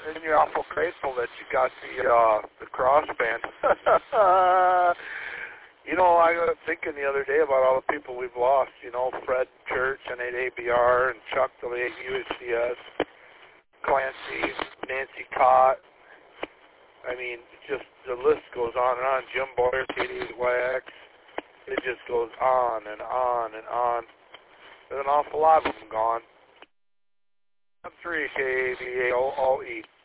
and you're awful grateful that you got the cross band. You know, I was thinking the other day about all the people we've lost. You know, Fred Church and ABR and Chuck DeLay at UHCS, Clancy, Nancy Cott. I mean, just the list goes on and on. Jim Boyer, Katie Wax. It just goes on and on and on. There's an awful lot of them gone. 3 KAVA, all eat.